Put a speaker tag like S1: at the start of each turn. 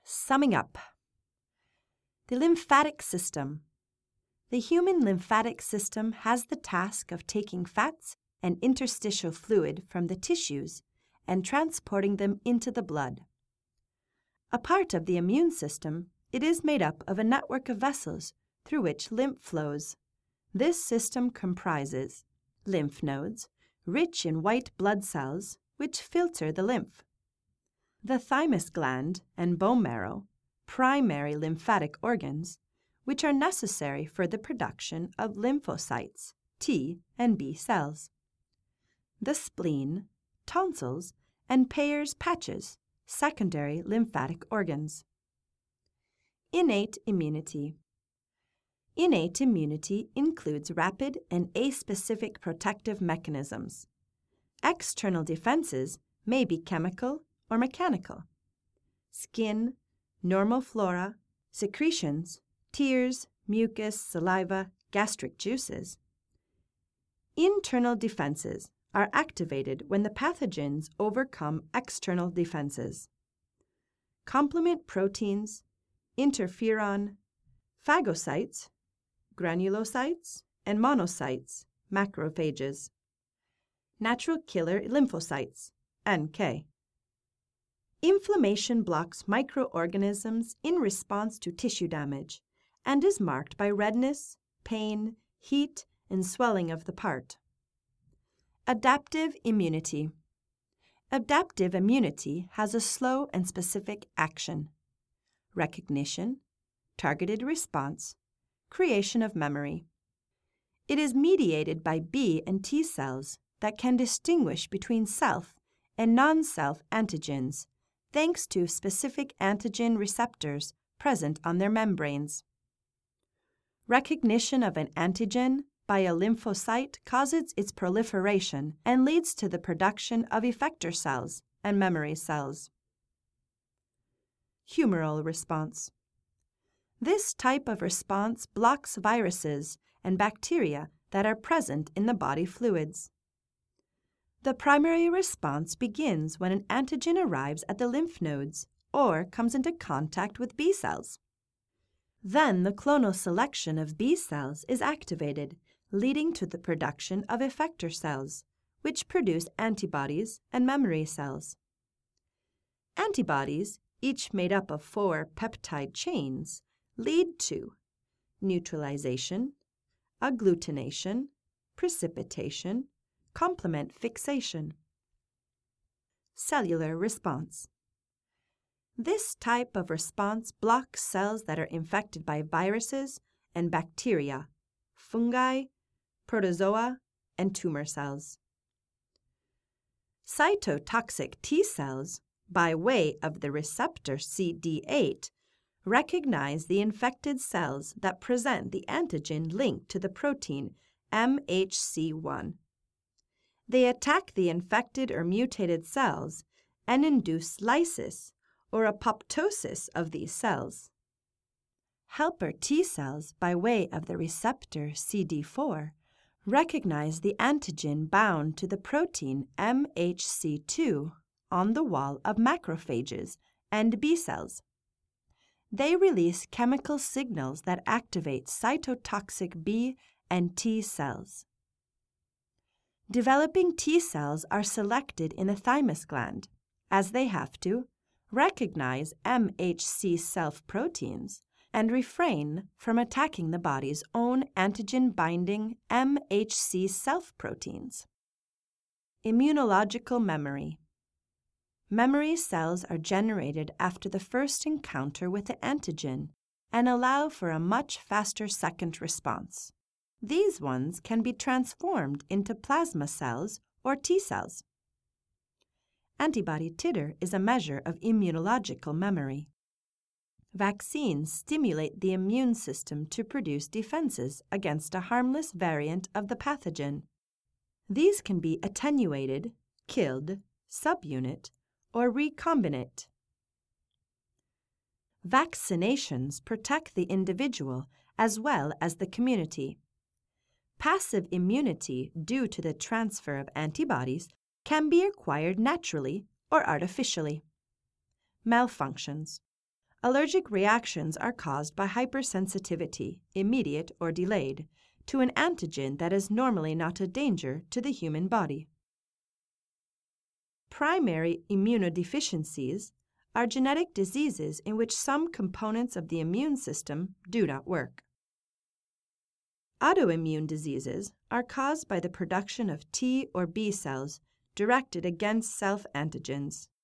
S1: Summing up. The lymphatic system. The human lymphatic system has the task of taking fats and interstitial fluid from the tissues and transporting them into the blood. A part of the immune system, it is made up of a network of vessels through which lymph flows. This system comprises lymph nodes, rich in white blood cells, which filter the lymph. The thymus gland and bone marrow, primary lymphatic organs, which are necessary for the production of lymphocytes, T and B cells. The spleen, tonsils, and Peyer's patches, secondary lymphatic organs. Innate immunity. Innate immunity includes rapid and aspecific protective mechanisms. External defenses may be chemical or mechanical. Skin, normal flora, secretions, tears, mucus, saliva, gastric juices. Internal defenses are activated when the pathogens overcome external defenses. Complement proteins, interferon, phagocytes, granulocytes, and monocytes, macrophages. Natural killer lymphocytes, NK. Inflammation blocks microorganisms in response to tissue damage and is marked by redness, pain, heat, and swelling of the part. Adaptive immunity. Adaptive immunity has a slow and specific action. Recognition, targeted response, creation of memory. It is mediated by B and T cells that can distinguish between self and non-self antigens, thanks to specific antigen receptors present on their membranes. Recognition of an antigen by a lymphocyte causes its proliferation and leads to the production of effector cells and memory cells. Humoral response. This type of response blocks viruses and bacteria that are present in the body fluids. The primary response begins when an antigen arrives at the lymph nodes or comes into contact with B cells. Then the clonal selection of B cells is activated, leading to the production of effector cells, which produce antibodies and memory cells. Antibodies, each made up of 4 peptide chains, lead to neutralization, agglutination, precipitation, complement fixation. Cellular response. This type of response blocks cells that are infected by viruses and bacteria, fungi, protozoa, and tumor cells. Cytotoxic T cells, by way of the receptor CD8, recognize the infected cells that present the antigen linked to the protein MHC1. They attack the infected or mutated cells and induce lysis or apoptosis of these cells. Helper T cells, by way of the receptor CD4, recognize the antigen bound to the protein MHC2 on the wall of macrophages and B cells. They release chemical signals that activate cytotoxic B and T cells. Developing T cells are selected in the thymus gland, as they have to recognize MHC self-proteins and refrain from attacking the body's own antigen-binding MHC self-proteins. Immunological memory. Memory cells are generated after the first encounter with the antigen and allow for a much faster second response. These ones can be transformed into plasma cells or T cells. Antibody titer is a measure of immunological memory. Vaccines stimulate the immune system to produce defenses against a harmless variant of the pathogen. These can be attenuated, killed, subunit, or recombinant. Vaccinations protect the individual as well as the community. Passive immunity due to the transfer of antibodies can be acquired naturally or artificially. Malfunctions. Allergic reactions are caused by hypersensitivity, immediate or delayed, to an antigen that is normally not a danger to the human body. Primary immunodeficiencies are genetic diseases in which some components of the immune system do not work. Autoimmune diseases are caused by the production of T or B cells directed against self-antigens.